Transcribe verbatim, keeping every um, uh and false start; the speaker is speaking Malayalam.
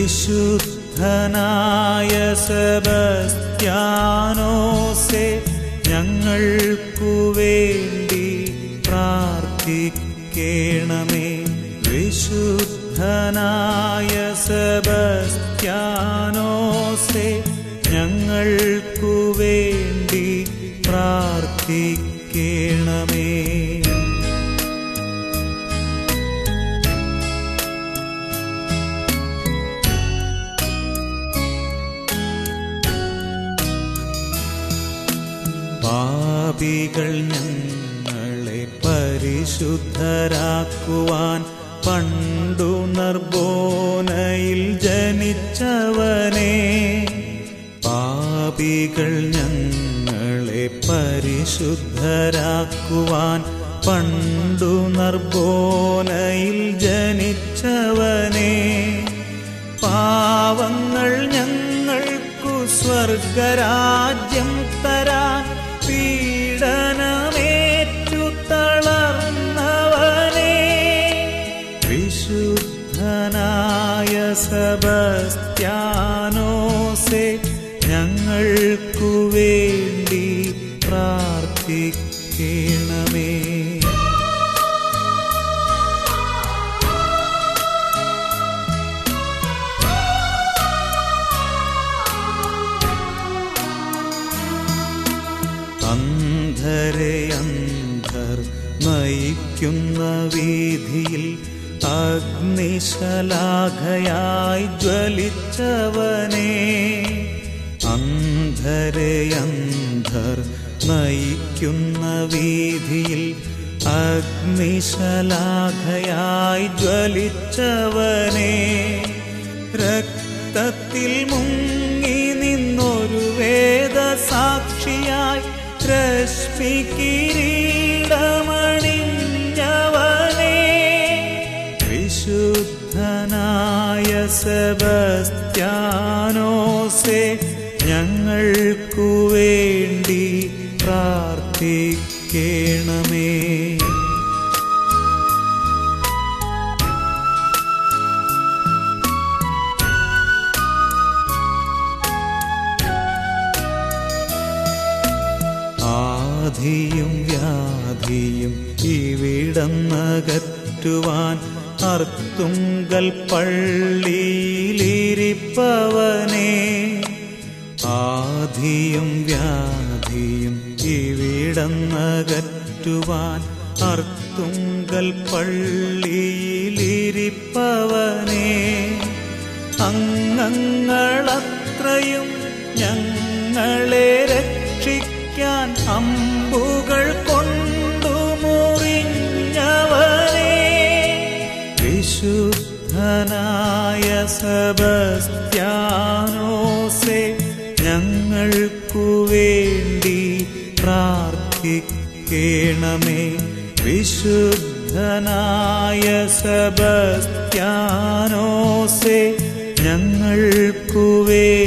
വിശുദ്ധനായ സെബസ്ത്യാനോസേ, ഞങ്ങൾക്കു വേണ്ടി പ്രാർത്ഥിക്കേണമേ. വിശുദ്ധനായ സെബസ്ത്യാനോസേ, ഞങ്ങൾക്കു വേണ്ടി പ്രാർത്ഥിക്കേണമേ. പാപികൾ ഞങ്ങളെ പരിശുദ്ധരാക്കുവാൻ പണ്ടു നർബോനയിൽ ജനിച്ചവനേ. പാപികൾ ഞങ്ങളെ പരിശുദ്ധരാക്കുവാൻ പണ്ടു നർബോനയിൽ ജനിച്ചവനേ. പാവങ്ങൾ ഞങ്ങൾക്കു സ്വർഗരാജ്യം തരാൻ പീഡനമേറ്റു തളർന്നവനേ. വിശുദ്ധനായ സെബസ്ത്യാനോസേ, ഞങ്ങൾക്കു വേണ്ടി പ്രാർത്ഥിക്കേണമേ. അന്ധരെ അന്ധർ നയിക്കുന്ന വീതിയിൽ അഗ്നിശലാഖയായി ജ്വലിച്ചവനേ. അന്ധരെ അന്ധർ നയിക്കുന്ന വീതിയിൽ അഗ്നിശലാഖയായി ജ്വലിച്ചവനേ. രക്തത്തിൽ മുങ്ങി നിന്നൊരു വേദസാക്ഷിയായി രശ്മി കിരീടമണിഞ്ഞവനേ. വിശുദ്ധനായ സെബസ്ത്യാനോസേ, ഞങ്ങൾക്കു വേണ്ടി പ്രാർത്ഥിക്കേണമേ. ആധിയും വ്യാധിയും ഇവിടന്നകറ്റുവാൻ അർത്തുങ്കൽ പള്ളിയിലിരിപ്പവനേ. ആധിയും വ്യാധിയും ഇവിടന്നകറ്റുവാൻ അർത്തുങ്കൽ പള്ളിയിലിരിപ്പവനേ. അംഗങ്ങളത്രയും ഞങ്ങളെ രക്ഷിക്കാൻ അമ്പുകൾ കൊണ്ടു മുറിഞ്ഞവനേ. വിശുദ്ധനായ സെബസ്ത്യാനോസേ, ഞങ്ങൾക്കു വേണ്ടി പ്രാർത്ഥിക്കേണമേ. വിശുദ്ധനായ സെബസ്ത്യാനോസേ, ഞങ്ങൾക്കു വേണ്ടി